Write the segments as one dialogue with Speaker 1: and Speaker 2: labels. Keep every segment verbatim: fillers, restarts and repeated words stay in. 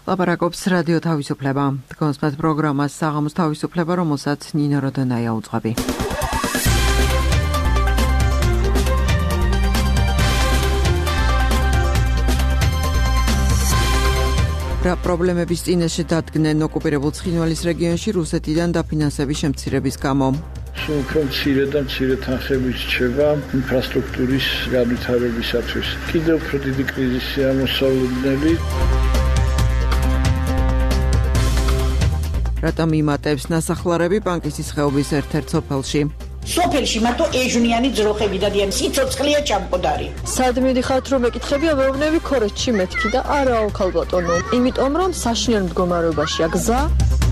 Speaker 1: ლაპარაკობს რადიო თავისუფლება. კონსპект პროგრამას საღამოს თავისუფლება, რომელსაც ნინო როდონაია უძღვები. რა პრობლემების წინაშე დადგნენ ოკუპირებულ ცხინვალის რეგიონში რუსეთიდან დაფინანსების შემცირების გამო.
Speaker 2: სულ უფრო მცირე და მცირე თანხები რჩება ინფრასტრუქტურის განვითარებისათვის. კიდევ უფრო დიდი კრიზისია მოსავლობნელი.
Speaker 1: რატომ იმატებს ნასახლარები ბანკის ხეობის ერთ-ერთ სოფელში?
Speaker 3: სოფელში მარტო ეჟუნიანი ძროხები დადიან, სიცოცხლეა ჩამყუდარი.
Speaker 4: სად მიდიხართ რომ ეკითხებია მეუბნები ქორეჩში მეთქი და არაო ქალბატონო. იმიტომ რომ საშინელ მდგომარეობაშია გზა.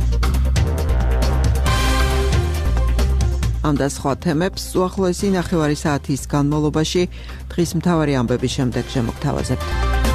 Speaker 1: ამ და სხვა თემებს უახლოესი ნახევარი საათის განმავლობაში დღის მთავარი ამბების შემდეგ შემოგთავაზებთ.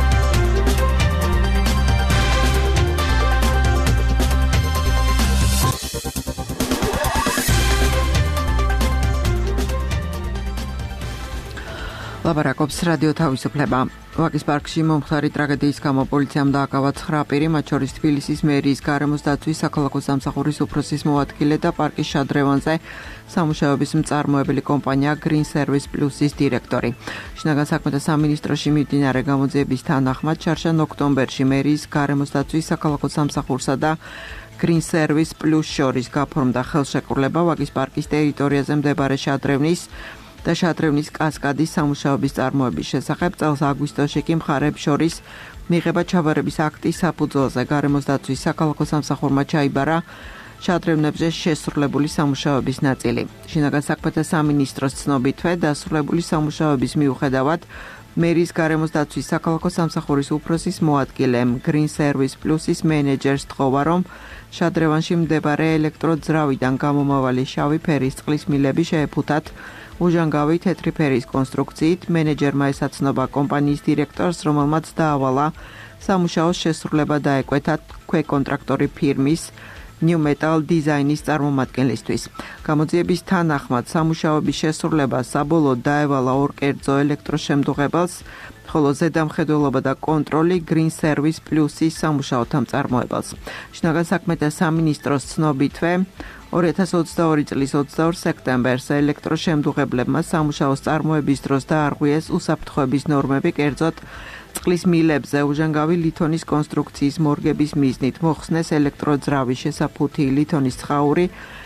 Speaker 1: ლაპარაკობს რადიო თავისუფლება. ვაკის პარკში მომხდარი ტრაგედიის გამო პოლიციამ დააკავა ცხრა პირი, მათ შორის თბილისის მერიის გარემოს დაცვის საქალაქო სამსახურის უფროსის მოადგილე და პარკის შადრევანზე სამუშაოების მწარმოებელი კომპანია Green Service Plus-ის დირექტორი. შინაგან საქმეთა სამინისტროში მიმდინარე გამოძიების თანახმად შარშან ოქტომბერში მერიის გარემოს დაცვის საქალაქო სამსახურსა და Green Service Plus შორის გაფორმდა ხელშეკრულება ვაკის პარკის ტერიტორიაზე მდებარე შადრევნის და შადრევნის კასკადის სამუშაოების წარმოების შესახებ. წელს აგვისტოში კი მხარეებს შორის მიღება ჩაბარების აქტის საფუძველზე გარემოს დაცვის საქალაქო სამსახურმა ჩაიბარა შადრევნებზე შესრულებული სამუშაოების ნაწილი. შინაგან საქმეთა სამინისტროს ცნობითვე დასრულებული სამუშაოების მიუხედავად მერიის გარემოს დაცვის საქალაქო სამსახურის უფროსის მოადგილემ Green Service Plus-ის მენეჯერს თხოვა, რომ შადრევანში მდებარე ელექტროძრავიდან გამომავალი შავი ფერის წყლის მილები შეეფუთათ უჟანგავი თეთრი ფერის კონსტრუქციით. მენეჯერმა ესაცნობა კომპანიის დირექტორს, რომელმაც დაავალა სამუშაოს შესრულება დაეკვეთა ქვეკონტრაქტორი ფირმის New Metal Design-ის წარმომადგენლისთვის. გამოძიების თანახმად სამუშაოების შესრულება საბოლოოდ დაევალა ორ კერძო ელექტროშემდუღებელს, ხოლო ზედამხედველობა და კონტროლი Green Service Plus-ის სამუშაოთა მწარმოებელს. შინაგან საქმეთა სამინისტროს ცნობითვე ორი ათას ოცდაორი წლის ოცდაორ სექტემბერს ელექტროშემდუღებლებმა სამუშაოს წარმოების დროს დაარღვიეს უსაფრთხოების ნორმები, კერძოდ წყლის მილებზე უჟანგავი ლითონის კონსტრუქციის მორგების მიზნით მოხსნეს ელექტროძრავის შესაფუთი ლითონის ცხაური,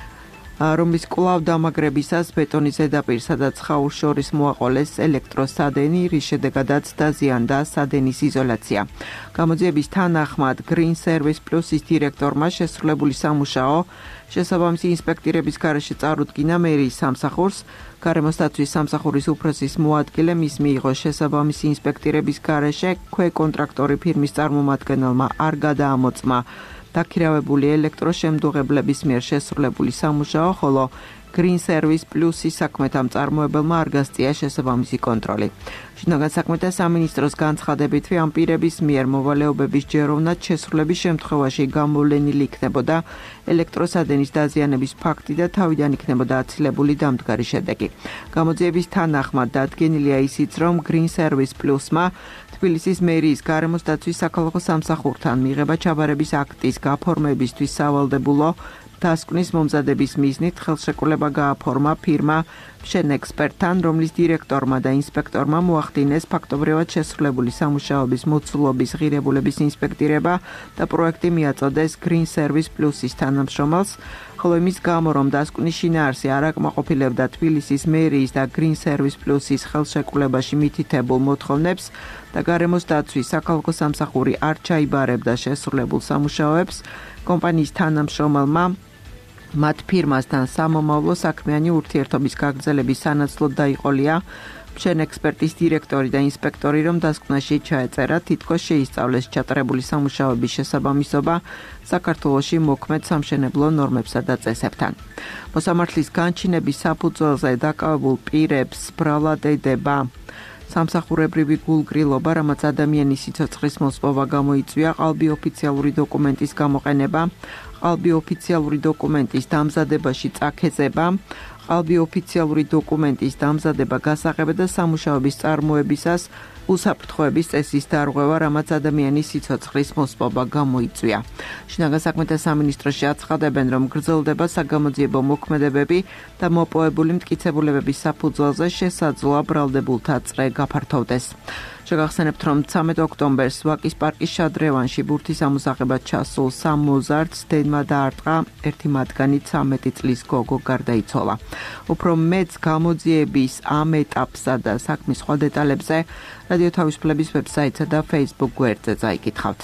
Speaker 1: რომლის კვლავ დამაგრებისას ბეტონის ზედაპირსა და ცხაურს შორის მოაყოლეს ელექტროსადენი, რის შედეგადაც დაზიანდა სადენის იზოლაცია. გამოძიების თანახმად Green Service Plus-ის დირექტორმა შესრულებული სამუშაო შესაბამისი ინსპექტირების გარეშე წარუდგინა მერიის სამსახურს. გარემოს დაცვის სამსახურის უფროსის მოადგილე მის მიიღო შესაბამისი ინსპექტირების გარეშე ქვეკონტრაქტორი ფირმის წარმომადგენელმა არ გადაამოწმა დაქირავებული ელექტროშემდუღებლების მიერ შესრულებული სამუშაო, ხოლო Green Service Plus-ის საქმეთა მწარმოებელმა არ გასწია შესაბამისი კონტროლი. შინაგან საქმეთა სამინისტროს განცხადებითვე ამ პირების მიერ მოვალეობების ჯეროვნად შესრულების შემთხვევაში გამოვლენილი იქნებოდა ელექტროსადენის დაზიანების ფაქტი და თავიდან იქნებოდა აცილებული დამდგარი შედეგი. გამოძიების თანახმად დადგენილია ისიც, რომ Green Service Plus-მა თბილისის მერიის გარემოს დაცვის საქალაქო სამსახურთან მიღება ჩაბარების აქტის გაფორმებისთვის სავალდებულო დასკვნის მომზადების მიზნით ხელშეკრულება გააფორმა ფირმა შენექსპერტთან, რომლის დირექტორმა და ინსპექტორმა მოახდინეს ფაქტობრივად შესრულებული სამუშაოების მოცულობის ღირებულების ინსპექტირება და პროექტი მიაწოდეს Green Service Plus-ის თანამშრომელს, ხოლო იმის გამო, რომ დასკვნის შინაარსი არ აკმაყოფილებდა თბილისის მერიის და Green Service Plus-ის ხელშეკრულებაში მითითებულ მოთხოვნებს და გარემოს დაცვის საქალაქო სამსახური არ ჩაიბარებდა შესრულებულ სამუშაოებს, კომპანიის თანამშრომელმა მათ ფირმასთან სამომავლო საქმიანი ურთიერთობის გაგრძელების სანაცვლოდ დაიყოლია შენექსპერტის დირექტორი და ინსპექტორი, რომ დასკვნაში ჩაეწერა, თითქოს შეისწავლეს ჩატარებული სამუშაოების შესაბამისობა საქართველოში მოქმედ სამშენებლო ნორმებსა და წესებთან. მოსამართლის განჩინების საფუძველზე დაკავებულ პირებს ბრალად ედება სამსახურებრივი გულგრილობა, რამაც ადამიანის სიცოცხლის მოსპოვა გამოიწვია, ყალბი ოფიციალური დოკუმენტის გამოყენება, ყალბი ოფიციალური დოკუმენტის დამზადებაში წაქეზება, ყალბი ოფიციალური დოკუმენტის დამზადება, გასაღება და სამუშაოების წარმოებისას უსაფრთხოების წესის დარღვევა, რამაც ადამიანის სიცოცხლის მოსპობა გამოიწვია. შინაგან საქმეთა სამინისტროში აცხადებენ, რომ გრძელდება საგამოძიებო მოქმედებები და მოპოვებული მტკიცებულებების საფუძველზე შესაძლოა ბრალდებულთა წრე გაფართოვდეს. შეგახსენებთ, რომ მცამეტ ოქტომბერს ვაკის პარკის შადრევანში ბურთის ამოსაღებად ჩასულ სამ მოზარდს დედმა დაარტყა, ერთი მათგანი ცამეტი წლის გოგო გარდაიცვალა. უფრო მეც გამოძიების ამ ეტაპსა და საქმის სხვა დეტალებზე რადიო თავისუფლების ვებსაიტსა და Facebook გვერდზე წაიკითხავთ.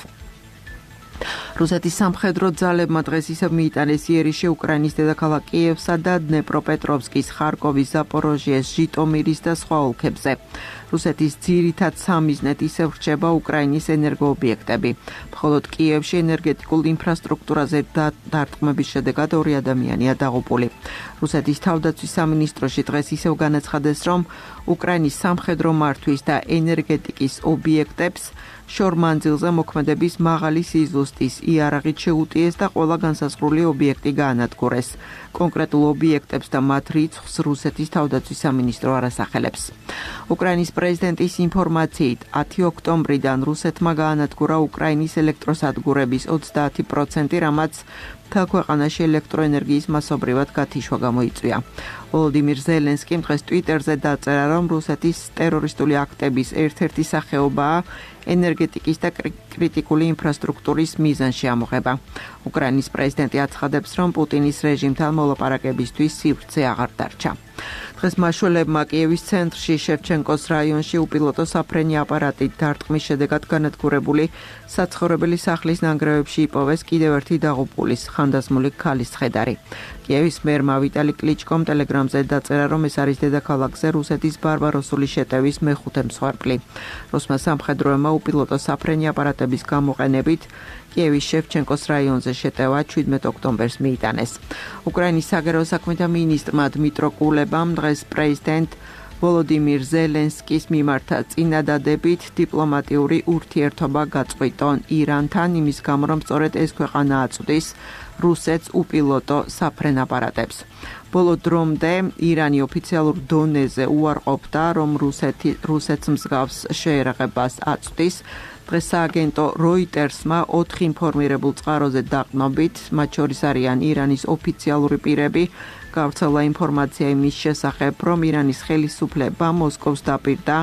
Speaker 1: რუსეთის სამხედრო ძალებმა დღეს ისევ მიიტანეს იერიში უკრაინის დედაქალაქ კიევსა და დნეპროპეტროვსკის, ხარკოვის, ზაპოროჟიეს, ჟიტომირის და სხვა ოლქებზე. რუსეთის ძირითად სამიზნედ ისევ რჩება უკრაინის ენერგოობიექტები. მხოლოდ კიევში ენერგეტიკულ ინფრასტრუქტურაზე დარტყმების შედეგად ორი ადამიანია დაღუპული. რუსეთის თავდაცვის სამინისტროში დღეს ისევ განაცხადეს, რომ უკრაინის სამხედრო მართვის და ენერგეტიკის ობიექტებს შორ მანძილზე მოქმედების მაღალი სიზუსტის იარაღით შეუტიეს და ყველა განსაზღვრული ობიექტი გაანადგურეს. კონკრეტულ ობიექტებს და მათ რიცხვს რუსეთის თავდაცვის სამინისტრო არ ასახელებს. უკრაინის პრეზიდენტის ინფორმაციით, ათი ოქტომბრიდან რუსეთმა გაანადგურა უკრაინის ელექტროსადგურების ოცდაათი პროცენტი, რამაც მთელ ქვეყანაში ელექტროენერგიის მასობრივად გათიშვა გამოიწვია. ვოლოდიმირ ზელენსკიმ დღეს ტვიტერზე დაწერა, რომ რუსეთის ტერორისტული აქტების ერთ-ერთი სახეობაა ენერგეტიკის და კრიტიკული ინფრასტრუქტურის მიზანში ამოღება. უკრაინის პრეზიდენტი აცხადებს, რომ პუტინის რეჟიმთან მოლაპარაკებისთვის სივრცე აღარ დარჩა. დღეს მაშველებმა კიევის ცენტრში შევჩენკოს რაიონში უპილოტო საფრენი აპარატით დარტყმის შედეგად განადგურებული საცხოვრებელი სახლის ნანგრევებში იპოვეს კიდევ ერთი დაღუპულის, ხანდაზმული ქალის ცხედარი. კიევის მერმა ვიტალი კლიჩკომ ტელეგრამზე დაწერა, რომ ეს არის დედაქალაქზე რუსეთის ბარბაროსული შეტევის მეხუთე მსხვერპლი. რუსმა სამხედროებმა უპილოტო საფრენი აპარატების გამოყენებით კიევის შევჩენკოს რაიონზე შეტევა შვიდმეტ ოქტომბერს მიიტანეს. უკრაინის საგარეო საქმეთა მინისტრმა დმიტრო კულებამ დღეს პრეზიდენტ ვოლოდიმირ ზელენსკის მიმართა წინადადებით დიპლომატიური ურთიერთობა გაწყვიტონ ირანთან, იმის გამო, რომ სწორედ ეს ქვეყანა აწვდის რუსეთს უპილოტო საფრენ აპარატებს. ბოლო დრომდე ირანი ოფიციალურ დონეზე უარყოფდა, რომ რუსეთი რუსეთს მსგავს შეერაღებას აწვდის. დღეს სააგენტო როიტერსმა ოთხ ინფორმირებულ წყაროზე დაყნობით, მათ შორის არიან ირანის ოფიციალური პირები, გავრცელა ინფორმაცია იმის შესახებ, რომ ირანის ხელისუფლება მოსკოვს დაპირდა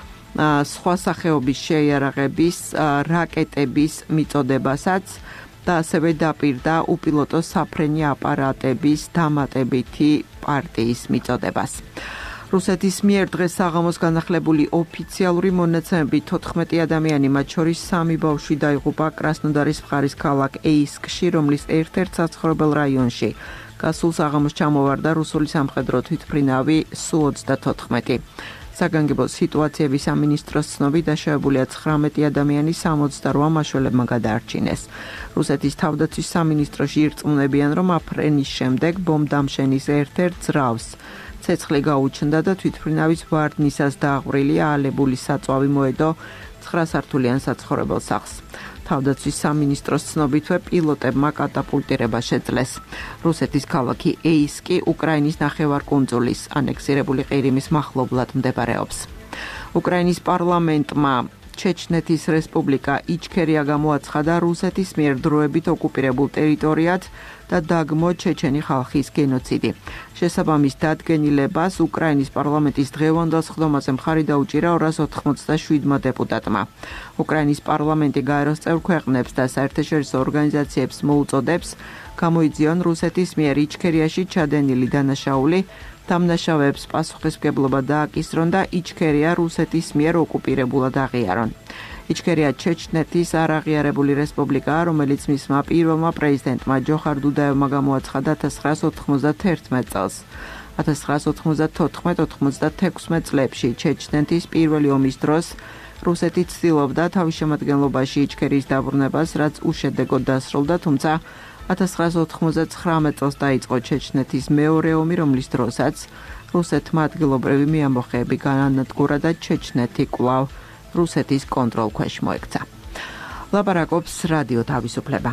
Speaker 1: სხვა სახეობის შეიარაღების რაკეტების მიწოდებასაც და ასევე დაპირდა უპილოტო საფრენი აპარატების დამატებითი პარტიის მიწოდებას. რუსეთის მიერ დღეს საღამოს განახლებული ოფიციალური მონაცემებით თოთხმეტი ადამიანი, მათ შორის სამი ბავშვი დაიღუპა კრასნოდარის მხარის ქალაქ ეისკში, რომლის ერთ-ერთ საცხოვრებელ რაიონში გასულ საღამოს ჩამოვარდა რუსული სამხედრო თვითმფრინავი სუ ოცდათოთხმეტი. საგანგებო სიტუაციების სამინისტროს ცნობით დაშავებულია ცხრამეტი ადამიანი, სამოცდარვა მაშველებმა გადაარჩინეს. რუსეთის თავდაცვის სამინისტროში ირწმუნებიან, რომ აფრენის შემდეგ ბომბდამშენის ერთ-ერთ ძრავს ცეცხლი გაუჩნდა და თვითმფრინავის ვარდნისას დააღვრილი აალებული საწვავი მოედო ცხრასართულიან საცხოვრებელ სახლს. თავდაცვის სამინისტროს ცნობითვე პილოტებმა კატაპულტირება შეძლეს. რუსეთის ქალაქი ეისკი უკრაინის ნახევარკუნძულის ანექსირებული ყირიმის მახლობლად მდებარეობს. უკრაინის პარლამენტმა ჩეჩნეთის რესპუბლიკა იჩქერია გამოაცხადა რუსეთის მიერ დროებით ოკუპირებულ ტერიტორიად და დაგმო ჩეჩენი ხალხის გენოციდი. შესაბამის დადგენილებას უკრაინის პარლამენტის დღევანდელ სხდომაზე მხარი დაუჭირა ორას ოთხმოცდაშვიდმა დეპუტატმა. უკრაინის პარლამენტი გაეროს წევრ ქვეყნებს და საერთაშორისო ორგანიზაციებს მოუწოდებს გამოიძიონ რუსეთის მიერ იჩქერიაში ჩადენილი დანაშაული დამნაშავეებს პასუხისმგებლობა დააკისრონ და იჩქერია რუსეთის მიერ ოკუპირებულად აღიარონ. იჩქერია ჩეჩნეთის არაღიარებული რესპუბლიკაა, რომელიც მისმა პირველმა პრეზიდენტმა ჯოხარ დუდაევმა გამოაცხადა ათას ცხრაას ოთხმოცდათერთმეტ წელს. ათას ცხრაას ოთხმოცდათოთხმეტ ოთხმოცდათექვსმეტ წლებში ჩეჩნეთის პირველი ომის დროს რუსეთი ცდილობდა თავის შემადგენლობაში იჩქერიის დაბრუნებას, რაც უშედეგოდ დასრულდა, თუმცა ათას ცხრაას ოთხმოცდათხრამეტ წელს დაიწყო ჩეჩნეთის მეორე ომი, რომლის დროსაც რუსეთმა ადგილობრივი მეამბოხეები გაანადგურა და ჩეჩნეთი კვლავ რუსეთის კონტროლქვეშ მოექცა. ლაპარაკობს რადიო თავისუფლება.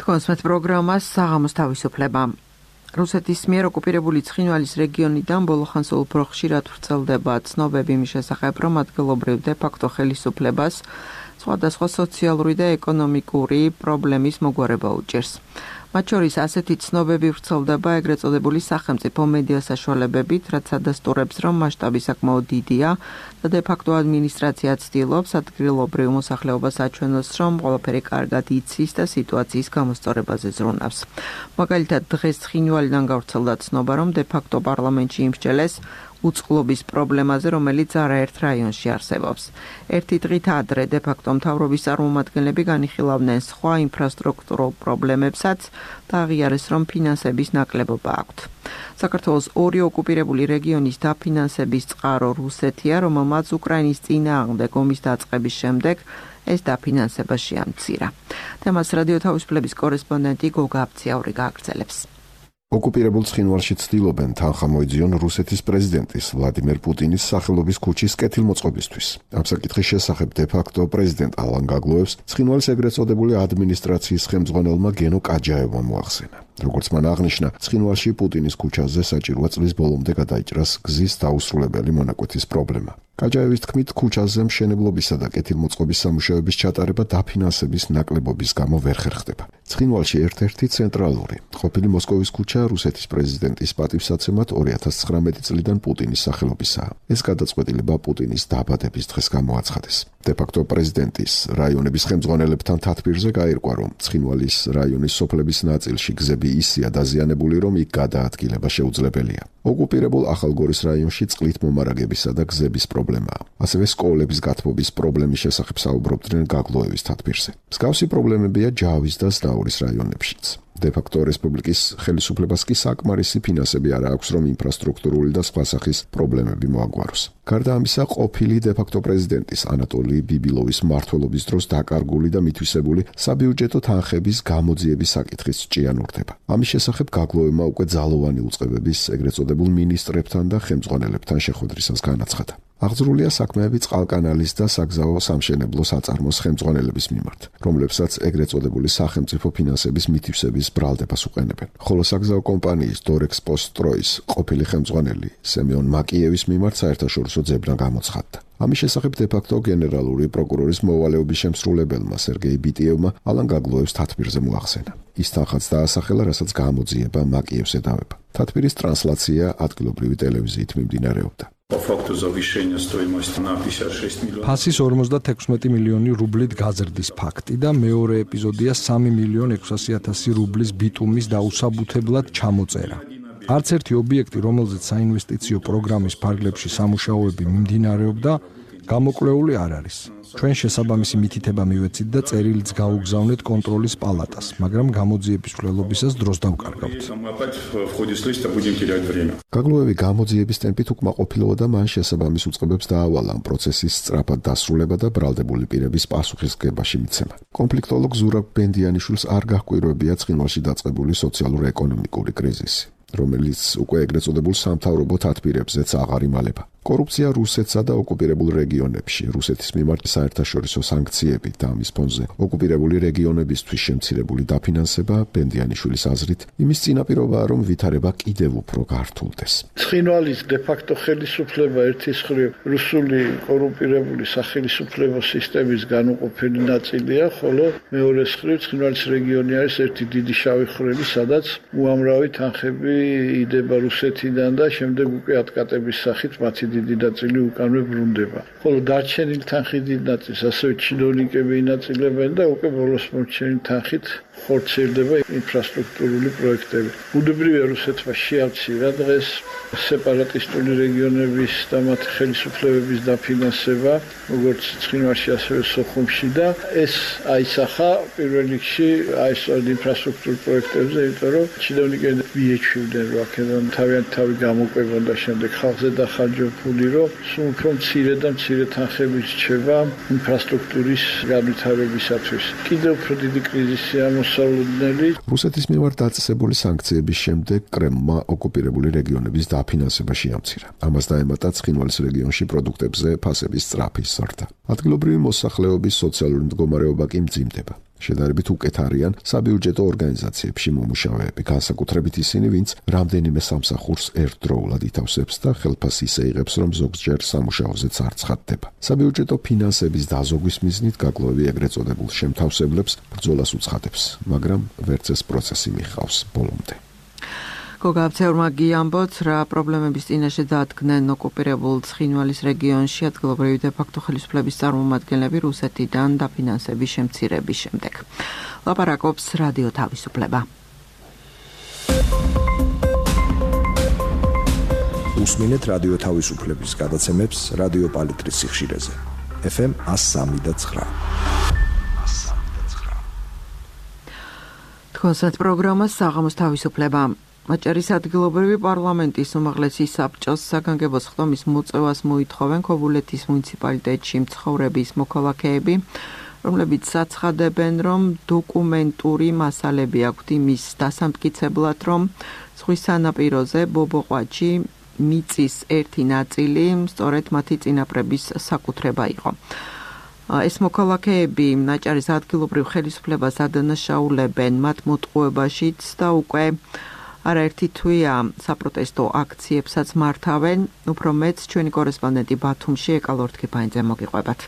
Speaker 1: თქვენს პროგრამას საღამოს თავისუფლება. რუსეთის მიერ ოკუპირებული ცხინვალის რეგიონიდან ბოლო ხანს უფრო ხშირად ვრცელდება ცნობები იმის შესახებ, რომ ადგილობრივ დე-ფაქტო ხელისუფლებას სხვადასხვა სოციალური და ეკონომიკური პრობლემის მოგვარება უჭერს. მათ შორის ასეთი ცნობები ვრცელდება ეგრეთ წოდებული სახელმწიფო მედია საშუალებებით, რაც ადასტურებს, რომ მასშტაბი საკმაოდ დიდია და დე-ფაქტო ადმინისტრაცია ცდილობს ადგილობრივ მოსახლეობას აჩვენოს, რომ ყველაფერი კარგად იცის და სიტუაციის გამოსწორებაზე ზრუნავს. მაგალითად, დღეს ცხინვალიდან გავრცელდა ცნობა, რომ დე-ფაქტო პარლამენტში იმსჯელეს უწყლობის პრობლემაზე, რომელიც არაერთ რაიონში არსებობს. ერთი დღით ადრე დე-ფაქტო მთავრობის წარმომადგენლები განიხილავდნენ სხვა ინფრასტრუქტურულ პრობლემებსაც და აღიარეს, რომ ფინანსების ნაკლებობა აქვთ. საქართველოს ორი ოკუპირებული რეგიონის დაფინანსების წყარო რუსეთია, რომელმაც უკრაინის წინააღმდეგ ომის დაწყების შემდეგ ეს დაფინანსება შეამცირა. თემას რადიო თავისუფლების კორესპონდენტი გოგა აფციაური გააგრძელებს.
Speaker 5: ოკუპირებულ ცხინვალში ცდილობენ თანხა მოიძიონ რუსეთის პრეზიდენტის ვლადიმერ პუტინის სახელობის ქუჩის კეთილმოწყობისთვის. ამ საკითხის შესახებ დე-ფაქტო პრეზიდენტ ალან გაგლოევს ცხინვალის ეგრეთ წოდებული ადმინისტრაციის ხელმძღვანელმა გენო კაჯაევმა მოახსენა. როგორც მან აღნიშნა, ცხინვალში პუტინის ქუჩაზე საჭიროა წლის ბოლომდე გადაიჭრას გზის დაუსრულებელი მონაკვეთის პრობლემა. კაჯაევის თქმით, ქუჩაზე მშენებლობისა და კეთილმოწყობის სამუშაოების ჩატარება დაფინანსების ნაკლებობის გამო ვერ ხერხდება. ცხინვალში ერთ-ერთი ცენტრალური ყოფილი მოსკოვის ქუჩა რუსეთის პრეზიდენტის პატივსაცემად ორი ათას ცხრამეტი წლიდან პუტინის სახელობისაა. ეს გადაწყვეტილება პუტინის დაბადების დღეს გამოაცხადეს. დე-ფაქტო პრეზიდენტის რაიონების ხელმძღვანელებთან თათბირზე გაირკვა, რომ ცხინვალის რაიონის სოფლების ნაწილში გზები ისეა დაზიანებული, რომ იქ გადაადგილება შეუძლებელია. ოკუპირებულ ახალგორის რაიონში წყლით მომარაგებისა და გზების პრობლემაა. ასევე სკოლების გათბობის პრობლემის შესახებ საუბრობდნენ გაგლოევის თათბირზე. მსგავსი პრობლემებია ჯავის და ზნაურის რაიონებშიც. დე-ფაქტო რესპუბლიკის ხელისუფლებას კი საკმარისი ფინანსები არ აქვს, რომ ინფრასტრუქტურული და სხვა სახის პრობლემები მოაგვაროს. გარდა ამისა, ყოფილი დე-ფაქტო პრეზიდენტის ანატოლი ბიბილოვის მმართველობის დროს დაკარგული და მითვისებული საბიუჯეტო თანხების გამოძიების საკითხიც ჭიანურდება. ამის შესახებ გაგლოევმა უკვე ძალოვანი უწყებების ეგრეთ წოდებულ მინისტრებთან და ხელმძღვანელებთან შეხვედრისას განაცხადა. აღძრულია საქმეები წყალკანალის და საგზაო სამშენებლო საწარმოს ხელმძღვანელების მიმართ, რომლებსაც ეგრეთ წოდებული სახელმწიფო ფინანსების მითვისების ბრალდებას უყენებენ. ხოლო საგზაო კომპანიის დორექსპოსტროის ყოფილი ხელმძღვანელი სემიონ მაკიევის მიმართ საერთაშორისო ძებნა გამოცხადდა. ამის შესახებ დე-ფაქტო გენერალური პროკურორის მოვალეობის შემსრულებელმა სერგეი ბიტიევმა ალან გაგლოევს თათბირზე მოახსენა. ის თანხაც დაასახელა, რასაც გამოძიება მაკიევს ედავება. თათბირის ტრანსლაცია ადგილობრივი ტელევიზიით მიმდინარეობდა.
Speaker 6: ფასის ორმოცდათექვსმეტი მილიონი რუბლით გაზრდის ფაქტი და მეორე ეპიზოდია სამი მილიონი ექვსასი ათასი რუბლის ბიტუმის დაუსაბუთებლად ჩამოწერა. არც ერთი ობიექტი, რომელზეც საინვესტიციო პროგრამის ფარგლებში სამუშაოები მიმდინარეობდა, გამოკვლეული არ არის. ჩვენ შესაბამისი მითითება მივეცით და წერილიც გაუგზავნეთ კონტროლის პალატას, მაგრამ გამოძიების მკვლელობისას დროს დავკარგავთ.
Speaker 5: გაგლოევი გამოძიების ტემპით უკმაყოფილოა და მან შესაბამის უწყებებს დაავალა ამ პროცესის სწრაფად დასრულება და ბრალდებული პირების პასუხისმგებაში მიცემა. კონფლიქტოლოგ ზურაბ ბენდიანიშვილს არ გაჰკვირვებია ცხინვალში დაწყებული სოციალურ-ეკონომიკური კრიზისი, რომელიც უკვე ეგრეთ წოდებულ სამთავრობო თათბირებზეც აღარ იმალება. კორუფცია რუსეთსა და ოკუპირებულ რეგიონებში, რუსეთის მიმართ საერთაშორისო სანქციები და ამის ფონზე ოკუპირებული რეგიონებისთვის შემცირებული დაფინანსება ბენდიანიშვილის აზრით იმის წინაპირობაა, რომ ვითარება კიდევ უფრო გართულდეს.
Speaker 2: ცხინვალის დე-ფაქტო ხელისუფლება ერთის მხრივ რუსული კორუმპირებული სახელისუფლებო სისტემის განუყოფელი ნაწილია, ხოლო მეორეს მხრივ ცხინვალის რეგიონი არის ერთი დიდი შავი ხვრელი, სადაც უამრავი თანხები იდება რუსეთიდან და შემდეგ უკვე ატკატების სახით მათი დიდი ნაწილი უკანვე ბრუნდება. ხოლო დარჩენილ თანხის დიდ ნაწილს ასევე ჩინოვნიკები ინაწილებენ და უკვე ბოლოს მომჩენილი თანხით ხორციელდება ინფრასტრუქტურული პროექტები. ბუნებრივია რუსეთმა შეამცირა დღეს სეპარატისტული რეგიონების და მათ ხელისუფლებების დაფინანსება, როგორც ცხინვალში, ასევე სოხუმში და ეს აისახა პირველ რიგში აი ეს ინფრასტრუქტურულ პროექტებზე, იმიტომ რომ ჩინოვნიკები მიეჩვივდნენ, რომ აქედან თავიანთი თავი გამოყვებონ და შემდეგ ხალხზე დახარჯონ ფული, რომ სულ უფრო მცირე და მცირე თანხები რჩება ინფრასტრუქტურის განვითარებისათვის. კიდევ უფრო დიდი კრიზისია მოსალოდნელი.
Speaker 5: რუსეთის მიმართ დაწესებული სანქციების შემდეგ კრემლმა ოკუპირებული რეგიონების დაფინანსება შეამცირა. ამას დაემატა ცხინვალის რეგიონში პროდუქტებზე ფასების სწრაფი ზრდა. ადგილობრივი მოსახლეობის სოციალური მდგომარეობა კი მძიმდება. შედარებით უკეთ არიან საბიუჯეტო ორგანიზაციებში მომუშავეები, განსაკუთრებით ისინი, ვინც რამდენიმე სამსახურს ერთდროულად ითავსებს და ხელფას ისე იღებს, რომ ზოგჯერ სამუშაოზეც არ ცხადდება. საბიუჯეტო ფინანსების დაზოგვის მიზნით გაკლოვები ეგრეთ წოდებულ შემთავსებლებს ბრძოლას უცხადებს, მაგრამ ვერც ეს პროცესი მიჰყავს ბოლომდე.
Speaker 1: გოგაბცეურმა გიამბოც, რა პრობლემების წინაშე დადგნენ ოკუპირებულ ცხინვალის რეგიონში ადგილობრივი დე-ფაქტო ხელისუფლების წარმომადგენლები რუსეთიდან დაფინანსების შემცირების შემდეგ. ლაპარაკობს რადიო თავისუფლება.
Speaker 6: უსმინეთ რადიო თავისუფლების გადაცემებს რადიო პალიტრის სიხშირეზე. ეფ ემ one oh three და nine.
Speaker 1: თქვენსათ პროგრამას საღამოს თავისუფლება. მაჭარის ადგილობრივი პარლამენტის უმაღლესი საბჭოს საგანგებო ხდომის მოწევას მოითხოვენ ქობულეთის მუნიციპალიტეტში მცხოვრების მოქალაქეები, რომლებიც საცხადებენ, რომ დოკუმენტური მასალები აქვთ იმის დასამტკიცებლად, რომ ზღვის სანაპიროზე ბობოყვაჩი მიწის ერთი ნაწილი სწორედ მათი წინაპრების საკუთრება იყო. ეს მოქალაქეები მაჭარის ადგილობრივ ხელისუფლებას ადანაშაულებენ მათ მოტყუებაშიც და უკვე არაერთი თვეა საპროტესტო აქციებსაც მართავენ. უფრო მეც ჩვენი კორესპონდენტი ბათუმში ეკალორთქიფაინძე მოგიყვებათ.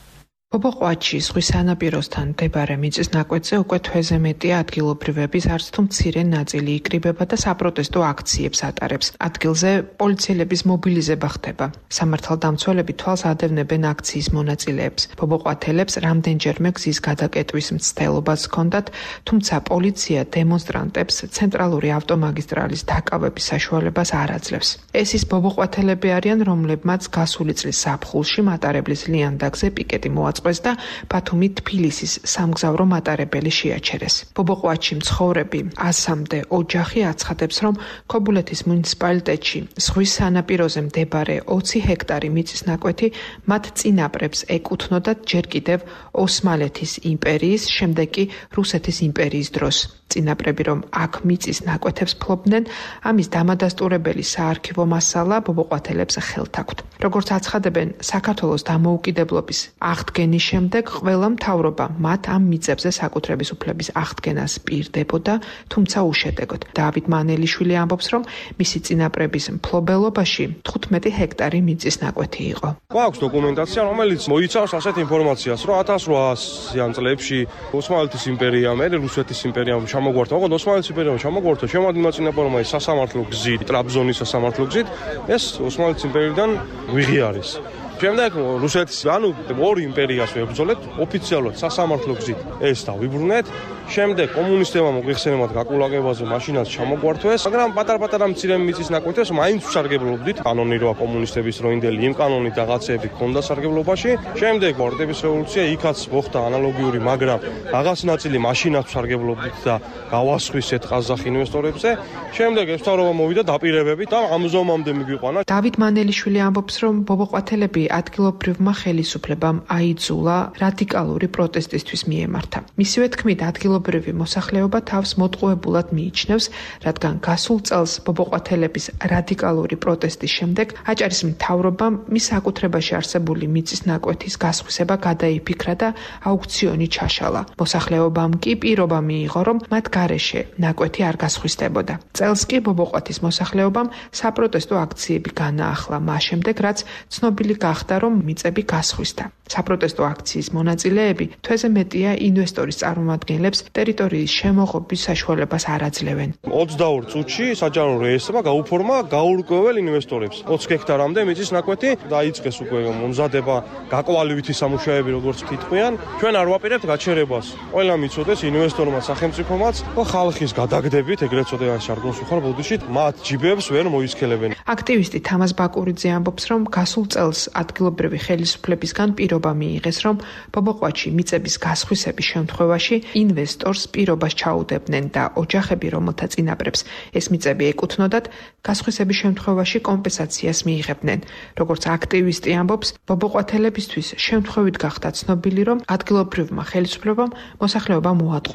Speaker 7: ბობოყვაჩი ზღვის სანაპიროსთან მდებარე მიწის ნაკვეთზე უკვე თვეზე მეტია ადგილობრივების არც თუ მცირე ნაწილი იკრიბება და საპროტესტო აქციებს ატარებს. ადგილზე პოლიციელების მობილიზება ხდება. სამართალდამცველები თვალს ადევნებენ აქციის მონაწილეებს. ბობოყვათელებს რამდენჯერმე გზის გადაკეტვის მცდელობაც ჰქონდათ, თუმცა პოლიცია დემონსტრანტებს ცენტრალური ავტომაგისტრალის დაკავების საშუალებას არ აძლევს. ეს ის ბობოყვათელები არიან, რომლებმაც გასული წლის ზაფხულში მატარებლის ლიანდაგზე პიკეტი მოაწყეს და ბათუმი თბილისის სამგზავრო მატარებელი შეაჩერეს. ბობოყვაჩი მცხოვრები ასამდე ოჯახი აცხადებს, რომ ქობულეთის მუნიციპალიტეტში ზღვის სანაპიროზე მდებარე ოცი ჰექტარი მიწის ნაკვეთი მათ წინაპრებს ეკუთვნოდათ ჯერ კიდევ ოსმალეთის იმპერიის, შემდეგ კი რუსეთის იმპერიის დროს. წინაპრები რომ აქ მიწის ნაკვეთებს ფლობდნენ, ამის დამადასტურებელი საარქივო მასალა ბობოყვათელებს ხელთ აქვთ. როგორც აცხადებენ, საქართველოს დამოუკიდებლობის აღდგენის შემდეგ ყველა მთავრობა მათ ამ მიწებზე საკუთრების უფლების აღდგენას პირდებოდა, თუმცა უშედეგოდ. დავით მანელიშვილი ამბობს, რომ მისი წინაპრების მფლობელობაში თხუთმეტი ჰექტარი მიწის ნაკვეთი იყო.
Speaker 8: გვაქვს დოკუმენტაცია, რომელიც მოიცავს ასეთ ინფორმაციას, რომ ათას რვაასიან წლებში ოსმალეთის იმპერიამ, მე რუსეთის იმპერიამ ჩამოგვართა, ოღონდ ოსმალეთის იმპერიამ ჩამოგვართა შემოადგინა წინაპრებმა სასამართლო გზით, ტრაბზონის სასამართლო გზით, ეს ოსმალეთის იმპერიიდან ვიღიარეს. შემდეგ რუსეთის, ანუ ორი იმპერიას ვებრძოლეთ ოფიციალურად სასამართლო გზით. ეს დავიბრუნეთ. შემდეგ კომუნისტებმა მოგვიხსენებათ გაკულაგებაზე, მაშინაც ჩამოგვართვეს, მაგრამ პატარ-პატარა მცირე მიწის ნაკვეთებს მაინც ვსარგებლობდით. კანონი როა კომუნისტების დროინდელი იმ კანონით რაღაცეები ჰქონდა სარგებლობაში. შემდეგ ვარდების რევოლუცია იქაც მოხდა ანალოგიური, მაგრამ რაღაც ნაწილი მაშინაც ვსარგებლობდით და გავასხვისეთ ყაზახ ინვესტორებზე. შემდეგ ეს მთავრობა მოვიდა დაპირებებით და ამზომამდე მიგვიყვანა.
Speaker 7: დავით მანელიშვილი ამბობს, რომ ბობოყვათელები ადგილობრივმა ხელისუფლებამ აიძულა რადიკალური პროტესტისთვის მიემართა. მისივე თქმით, ადგილობრივი მოსახლეობა თავს მოტყუებულად მიიჩნევს, რადგან გასულ წელს ბობოყვათელების რადიკალური პროტესტის შემდეგ აჭარის მთავრობამ მის საკუთრებაში არსებული მიწის ნაკვეთის გასხვისება გადაიფიქრა და აუქციონი ჩაშალა. მოსახლეობამ კი პირობა მიიღო, რომ მათ გარეშე ნაკვეთი არ გასხვისდებოდა. წელს კი ბობოყვათის მოსახლეობამ საპროტესტო აქციები განაახლა მას შემდეგ, რაც ცნობილი გახდა, რომ მიწები გასხვისდა. საპროტესტო აქციის მონაწილეები თვეზე მეტია ინვესტორის წარმომადგენლებს ტერიტორიის შემოღობის საშუალებას არ აძლევენ.
Speaker 8: ოცდაორ წუთში საჯარო რეესტრმა გაუფორმა გაურკვეველ ინვესტორებს. ოცი ჰექტარამდე მიწის ნაკვეთი დაიწყეს უკვე მომზადება, გაკვალივითი სამუშაოები როგორც თითქმიან. ჩვენ არ ვაპირებთ გაჩერებას. ყველა მიცოდეს ინვესტორმა, სახელმწიფომაც, ხალხის გადაგდებით, ეგრეთ წოდებულ ჟარგონს უხარ ბოდიშით, მათ ჯიბებს ვერ მოისქელებენ.
Speaker 7: აქტივისტი თამაზ ბაკურიძე ამბობს, რომ გასულ წელს ადგილობრივი ხელისუფლებისგან პირობა მიიღეს, რომ ბობოყვაჩი მიწების გასხვისების შემთხვევაში ინვესტორს პირობას ჩაუდებდნენ და ოჯახები, რომელთა წინაპრებს ეს მიწები ეკუთვნოდათ, გასხვისების შემთხვევაში კომპენსაციას მიიღებდნენ. როგორც აქტივისტი ამბობს, ბობოყვათელებისთვის შემთხვევით გახდა ცნობილი, რომ ადგილობრივმა ხელისუფლებამ მოსახლეობა მოატყუა.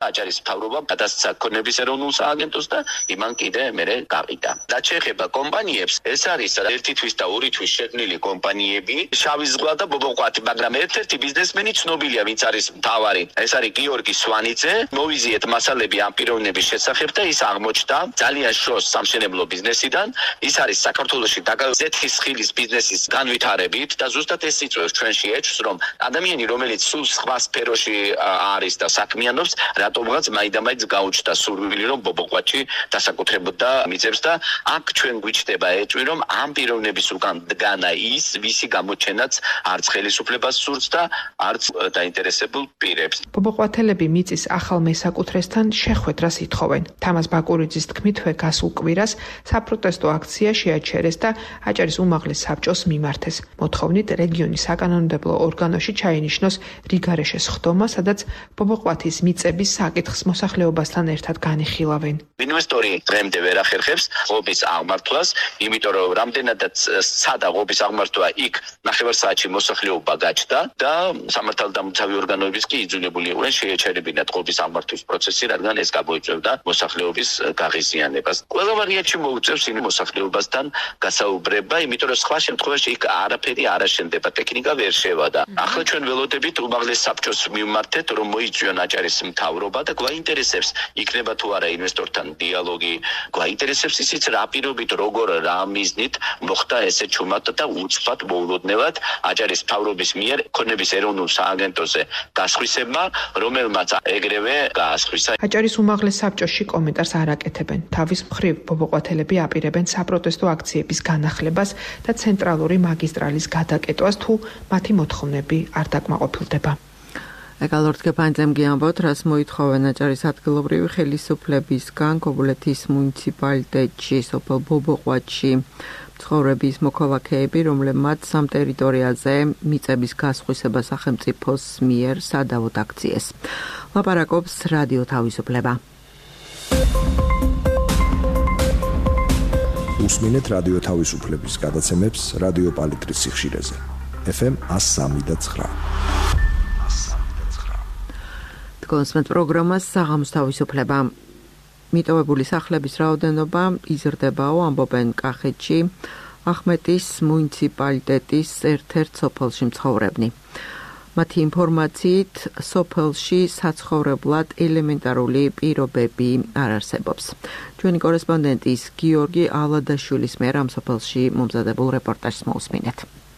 Speaker 9: აჭარის მთავრობამ გადასცა ქონების ეროვნულ სააგენტოს და იმან კიდე მერე გავიდა. და შეეხება კომპანიებს, ეს არის ერთი თვის და ორი თვის შექმნილი კომპანიები, შავი ზღვა და ბობოყვათი, მაგრამ ერთ-ერთი ბიზნესმენი ცნობილია, ვინც არის მთავარი. ეს არის გიორგი სვანიძე. მოვიზიეთ მასალები ამ პიროვნების შესახებ და ის აღმოჩნდა ძალიან შროს სამშენებლო ბიზნესიდან. ის არის საქართველოში ზეთის ხილის ბიზნესის განვითარებით და ზუსტად ეს იწვევს ჩვენში ეჭვს, რომ ადამიანი, რომელიც სულ სხვა სფეროში არის და საქმიანობს, რატომღაც მაინდამაინც გაუჩნდა სურვილი, რომ ბობოყვათში დასაკუთრებოდა მიწებს და აქ ჩვენ გვიჩნდება ეჭვი, რომ ამ პიროვნების უკან დგანა ის, ვისი გამოჩენაც არც ხელისუფლებას სურს და არც დაინტერესებულ პირებს.
Speaker 7: ბობოყვათელები მიწის ახალ მესაკუთრესთან შეხვედრას ითხოვენ. თამაზ ბაკურიძის თქმით, გასულ კვირას საპროტესტო აქცია შეაჩერეს და აჭარის უმაღლეს საბჭოს მიმართეს. მოთხოვნით რეგიონის საკანონმდებლო ორგანოში ჩაინიშნოს რიგარეშეს ხდომა, სადაც ბობოყვათის მიწების საკითხს მოსახლეობასთან ერთად განიხილავენ.
Speaker 9: ინვესტორი დღემდე ვერ ახერხებს ღობის აღმართვას, იმიტომ რომ რამდენადაც სცადა ღობის აღმართვა, იქ ნახევარსაათში მოსახლეობა გაჩნდა და სამართალდამცავი ორგანოებიც კი იძულებული იყვნენ შეეჩერებინათ ღობის აღმართვის პროცესი, რადგან ეს გამოიწვევდა მოსახლეობის გაღიზიანებას. ყველა ვარიანტში მოუწევს იმ მოსახლეობასთან გასაუბრება, იმიტომ რომ სხვა შემთხვევაში იქ არაფერი არ აშენდება, ტექნიკა ვერ შევადა. ახლა ჩვენ ველოდებით უმაღლეს საბჭოს მივმართეთ, რომ მოიწვიონ აჭარის მთავრობა და გვაინტერესებს, იქნება თუ არა ინვესტორთან დიალოგი, გვაინტერესებს ისიც რა პირობით, როგორ, რა მიზნით მოხდა ესე ჩუმად და უცბად მოულოდნელად აჭარის მთავრობის მიერ ქონების ეროვნულ სააგენტოზე გასხვისება, რომელმაც ეგრევე გაასხვისა.
Speaker 7: აჭარის უმაღლეს საბჭოში კომენტარს არ აკეთებენ. თავის მხრივ ბობოყვათელები აპირებენ საპროტესტო აქციების განახლებას და ცენტრალური მაგისტრალის გადაკეტვას, თუ მათი მოთხოვნები არ დაკმაყოფილდება.
Speaker 1: ეკალორდ გეპანძემ გიამბოთ, რას მოითხოვენ აჭარის ადგილობრივი ხელისუფლებისგან ქობულეთის მუნიციპალიტეტში, სოფელ ბობოყვათში ცხოვრების მოქალაქეები, რომლებმაც სამ ტერიტორიაზე მიწების გასხვისება სახელმწიფოს მიერ სადავოდ აქციეს. ლაპარაკობს რადიო თავისუფლება.
Speaker 6: უსმინეთ რადიო თავისუფლების გადაცემებს რადიო პალიტრის სიხშირეზე. ეფ ემ one oh three point nine.
Speaker 1: კონსმეთ პროგრამას საღამოს თავისუფლება. მიტოვებული სახლების რაოდენობა იზრდებაო, ამბობენ კახეთში ახმეტის მუნიციპალიტეტის ერთ-ერთ სოფელში მცხოვრებნი. მათი ინფორმაციით, სოფელში საცხოვრებლად ელემენტარული პირობები არ არსებობს. ჩვენი კორესპონდენტის გიორგი ალადაშვილის მიერ ამ სოფელში მომზადებულ რეპორტაჟს მოусმინეთ.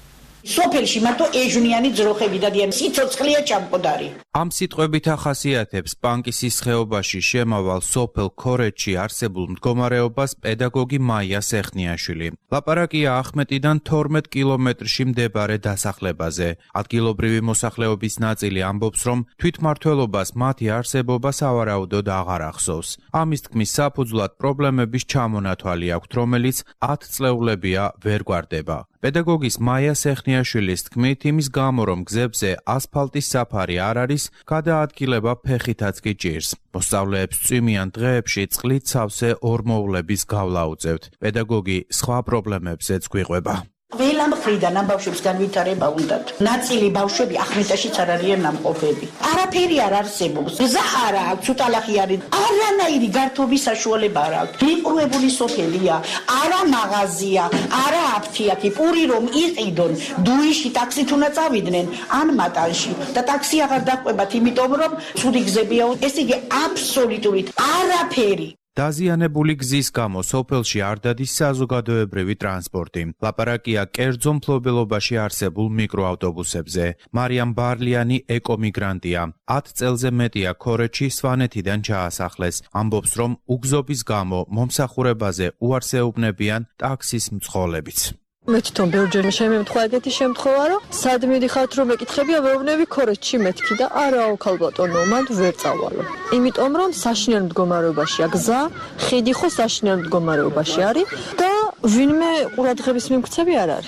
Speaker 3: სოფელში მარტო ეჟუნიანი ძროხები დადიან, სიცოცხლეა ჭამყოდარი.
Speaker 10: ამ სიტყვებით ახასიათებს პანკისის ხეობაში შემავალ სოფელ ქორეთში არსებულ მდგომარეობას პედაგოგი მაია სეხნიაშვილი. ლაპარაკია ახმეტიდან თორმეტ კილომეტრში მდებარე დასახლებაზე. ადგილობრივი მოსახლეობის ნაწილი ამბობს, რომ თვითმმართველობას მათი არსებობა სავარაუდოდ აღარ ახსოვს. ამის თქმის საფუძვლად პრობლემების ჩამონათვალი აქვთ, რომელიც ათი წლეულებია ვერ გვარდება. პედაგოგის მაია სეხნიაშვილის თქმით, იმის გამო, რომ გზებზე ასფალტის საფარი არ არის, გადაადგილება ფეხითაც კი ჭირს. მოსწავლეებს წვიმიან დღეებში წყლით სავსე ორმოვლების გავლა უწევთ. პედაგოგი სხვა პრობლემებზეც გვიყვება.
Speaker 3: ყველა მხრიდან ამ ბავშვებს განვითარება უნდათ. ნაწილი ბავშვები ახმეტაშიც არ არიან ნამყოფები. არაფერი არ არსებობს. გზა არ აქვს, უტალახი არის. არანაირი გართობის საშუალება არ აქვს. მიყრუებული სოფელია, არა მაღაზია, არა აფთიაქი, პური რომ იყიდონ, დუიში ტაქსით უნდა წავიდნენ, ან მატანში. და ტაქსი აღარ დაყვებათ, იმიტომ რომ ცუდი გზებია. ესე იგი აბსოლუტურად არაფერი.
Speaker 10: დაზიანებული გზის გამო სოფელში არ დადის საზოგადოებრივი ტრანსპორტი. ლაპარაკია კერძო მფლობელობაში არსებულ მიკროავტობუსებზე. მარიამ ბარლიანი ეკომიგრანტია. ათ წელზე მეტია ქორეთში სვანეთიდან ჩაასახლეს. ამბობს, რომ უგზობის გამო მომსახურებაზე უარს ეუბნებიან ტაქსის მძღოლებიც.
Speaker 4: მე თვითონ ბევრჯერ შემემთხვა ეგეთი შემთხვევა, რომ სად მიდიხართ რომ ეკითხებია, ვეუბნები ქორეთში მეთქი და არაო ქალბატონო, მან ვერ წავალო. იმიტომ რომ საშინელ მდგომარეობაშია გზა, ხიდი ხო საშინელ მდგომარეობაში არის და ვინმე ყურადღების მიმქცევი არ არის.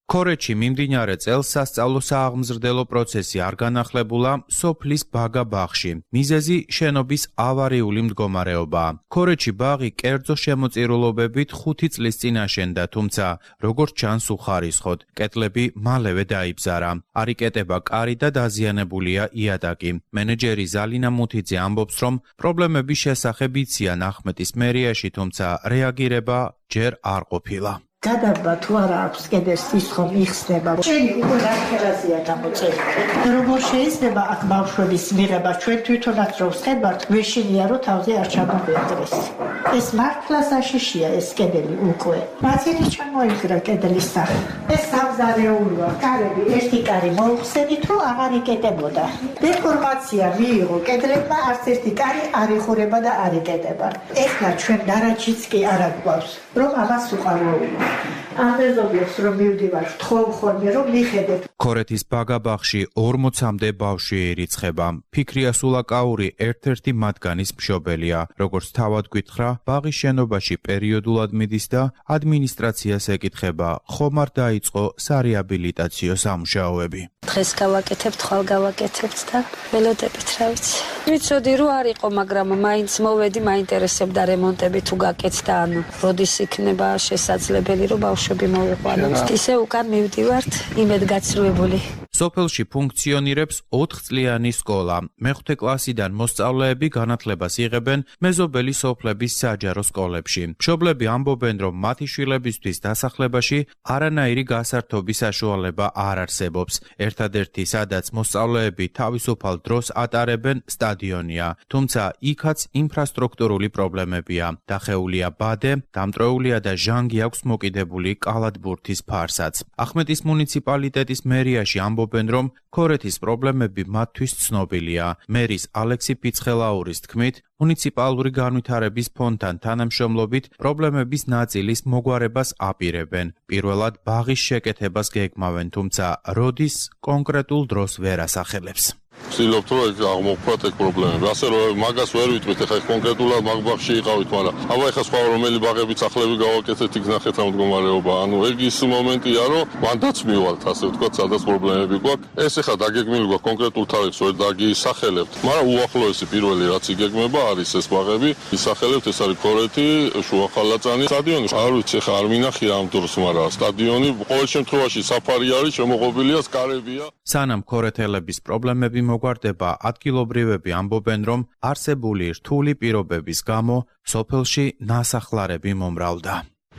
Speaker 10: ქორეჩი მიმდინარე წელს სასწავლო სააღმზრდელო პროცესი არ განახლებულა სოფლის ბაგა ბაღში. მიზეზი შენობის ავარიული მდგომარეობაა. ქორეჩი ბაღი კერძო შემოწირულობებით ხუთი წლის წინ აშენდა, თუმცა როგორც ჩანს უხარისხოდ, კედლები მალევე დაიბზარა. არ იკეტება კარი და დაზიანებულია იატაკი. მენეჯერი ზალინა მუთიძე ამბობს, რომ პრობლემების შესახებ იციან ახმეტის მერიაში, თუმცა რეაგირება ჯერ არ ყოფილა.
Speaker 3: გადაბა თუ არა აქვს კედელს ის ხომ იხსნება. ჩვენი უკვე რაფერაზეა გამოწერილი. როგორ შეიძლება აქ ბავშვების მიღება ჩვენ თვითონაც რო ვხედავთ, ვეშინია რომ თავზე არ ჩამოვიდეს. ეს მართლა საშიშია ეს კედელი უკვე. მაცილი ჩამოიღრა კედლის სახე. ეს სამზარეულოა, კარები ერთი კარი მოუხსენით რომ აღარ იკეტებოდა. დეფორმაცია მიიღო კედლებმა, არც ერთი კარი არ იხურება და არ იკეტება. ეხლა ჩვენ დარაჯიც კი არ აგვაქვს, რომ ამას უყაროულა. ამეზობებს რომ მივდივარ თხოვ ხოლმე რომ მიხედეთ.
Speaker 10: ქორეთის ბაგაბაღში ორმოცამდე ბავშვი ირიცხება. ფიქრია სულაკაური ერთ-ერთი მათგანის მშობელია. როგორც თავად გითხრა, ბაღის შენობაში პერიოდულად მიდის და ადმინისტრაციას ეკითხება, ხომ არ დაიწყო სარეაბილიტაციო სამუშაოები.
Speaker 11: დღეს გავაკეთებთ, ხვალ გავაკეთებთ და ველოდებით რა ვიცი. ვიცოდი რომ არ იყო, მაგრამ მაინც მოვედი, მაინტერესებდა რემონტები თუ გაკეთდა, ანუ როდის იქნება შესაძლებელი რომ ბავშვები მოვიყვანოთ. ისე უკან მივდივართ, იმედგაცრუებული.
Speaker 10: სოფელში ფუნქციონირებს ოთხწლიანი სკოლა. მეხუთე კლასიდან მოსწავლეები განათლებას იღებენ მეზობელი სოფლების საჯარო სკოლებში. მშობლები ამბობენ, რომ მათი შვილებისთვის დასახლებაში არანაირი გასართობის საშუალება არ არსებობს. ერთადერთი, სადაც მოსწავლეები თავისუფალ დროს ატარებენ, სტადიონია. თუმცა იქაც ინფრასტრუქტურული პრობლემებია. დახეულია ბადე, დამტრეულია და ჟანგი აქვს მოკიდებული კალათბურთის ფარსაც. ახმეტის მუნიციპალიტეტის მერიაში ამბობენ, რომ ქორეთის პრობლემები მათთვის ცნობილია. მერის ალექსი ფიცხელაურის თქმით, მუნიციპალური განვითარების ფონდთან თანამშრომლობით პრობლემების ნაწილის მოგვარებას აპირებენ. პირველად ბაღის შეკეთებას გეგმავენ, თუმცა როდის კონკრეტულ დროს ვერ ასახელებს.
Speaker 12: ვცდილობთ რომ აღმოფხვრათ ეგ პრობლემები. ასე რომ მაგას ვერ ვიტყვით, ეხლა კონკრეტულად მაგ ბაღში იყავით, მაგრამ აბა ეხლა სხვა რომელი ბაღებიც ახლები გავაკეთეთ, იქ ნახეთ რა მდგომარეობა. ანუ ეგ ის მომენტია, რომ მანდაც მივალთ, ასე ვთქვათ, სადაც პრობლემები გვაქვს. ეს ეხლა დაგეგმილი გვაქვს კონკრეტულ თარიღს, ვერ დაგისახელებთ, მაგრამ უახლოესი პირველი რაც იგეგმება არის ეს ბაღები. ისახელებთ, ეს არის ქორეთი, შუახალაწანი, სტადიონი. არ ვიცი, ეხლა არ მინახია ამ დროს, მაგრამ სტადიონი ყოველ შემთხვევაში საფარი არის, შემოღობილია, სკარებია.
Speaker 10: სანამ ქორეთელების პრობლემები მოგვარდება, ადგილობრივები ამბობენ, რომ არსებული რთული პირობების გამო სოფელში ნასახლარები მომრავლდა.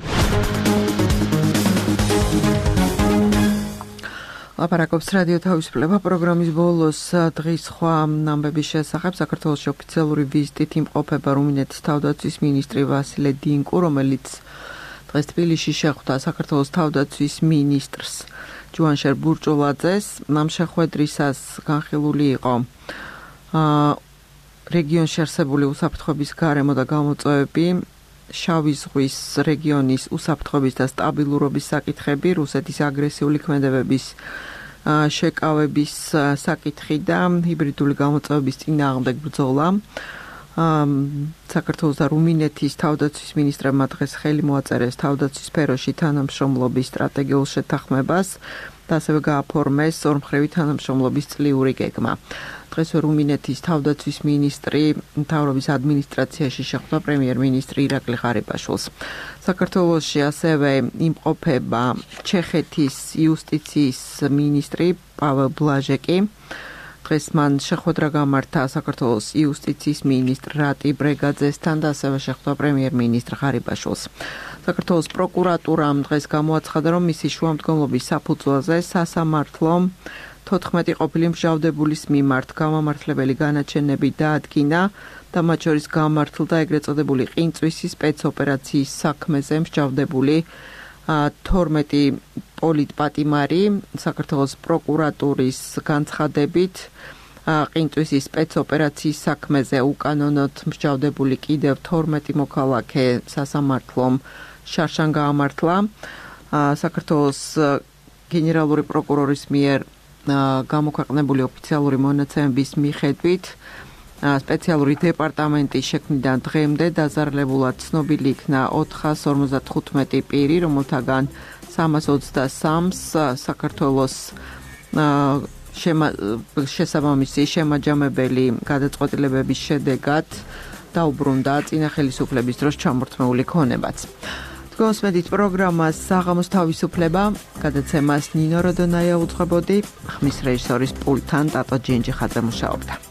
Speaker 1: ლაპარაკობს რადიო თავისუფლება პროგრამის ბოლოს დღის სხვა ამბების შესახებ. საქართველოს ოფიციალური ვიზიტით იმყოფება რუმინეთის თავდაცვის მინისტრი ვასილე დინკუ, რომელიც დღეს თბილისში შეხვდა საქართველოს თავდაცვის მინისტრს ჯუანშერ ბურჭულაძეს. ამ შეხვედრისას განხილული იყო რეგიონში არსებული უსაფრთხოების გარემო და გამოწვევები, შავი ზღვის რეგიონის უსაფრთხოების და სტაბილურობის საკითხები, რუსეთის აგრესიული ქმედებების შეკავების საკითხი და ჰიბრიდული გამოწვევების წინააღმდეგ ბრძოლა. საქართველოს და რუმინეთის თავდაცვის მინისტრებმა დღეს ხელი მოაწერეს თავდაცვის სფეროში თანამშრომლობის სტრატეგიულ შეთანხმებას და ასევე გააფორმეს ორმხრივი თანამშრომლობის წლიური გეგმა. დღეს რუმინეთის თავდაცვის მინისტრი მთავრობის ადმინისტრაციაში შეხვდა პრემიერ-მინისტრი ირაკლი ღარიბაშვილს. საქართველოში ასევე იმყოფება ჩეხეთის იუსტიციის მინისტრი პაվել ბლაჟეკი. დღეს მან შეხვედრა გამართა საქართველოს იუსტიციის მინისტრ რატი ბრეგაძესთან და ასევე შეხვდა პრემიერ-მინისტრ ღარიბაშვილს. საქართველოს პროკურატურამ დღეს გამოაცხადა, რომ მისი შუამდგომლობის საფუძველზე სასამართლო თოთხმეტი ყოფილი მსჯავრდებულის მიმართ გამამართლებელი განაჩენები დაადგინა და მათ შორის გამართლდა ეგრეთ წოდებული ყინწვისი სპეცოპერაციის საქმეზე მსჯავრდებული თორმეტი პოლიტპატიმარი. საქართველოს პროკურატურის განცხადებით ყინწვისის სპეცოპერაციის საქმეზე უკანონოდ მსჯავრდებული კიდევ თორმეტი მოქალაქე სასამართლომ შარშან გაამართლა. საქართველოს გენერალური პროკურორის მიერ გამოქვეყნებული ოფიციალური მონაცემების მიხედვით სპეციალური დეპარტამენტის შექმნიდან დღემდე დაზარალებულად ცნობილი იქნა ოთხას ორმოცდათხუთმეტი პირი, რომელთაგან სამას ოცდასამს საქართველოს შესაბამისი შემაჯამებელი გადაწყვეტილებების შედეგად დაუბრუნდა წინა ხელისუფლების დროს ჩამორთმეული ქონებაც. გოსმედით პროგრამას საღამოს თავისუფლება გადაცემას ნინო როდონაია უძღვებოდი, ხმის რეჟისორის პულტთან ტატო ჯინჯიხაძე მუშაობდა.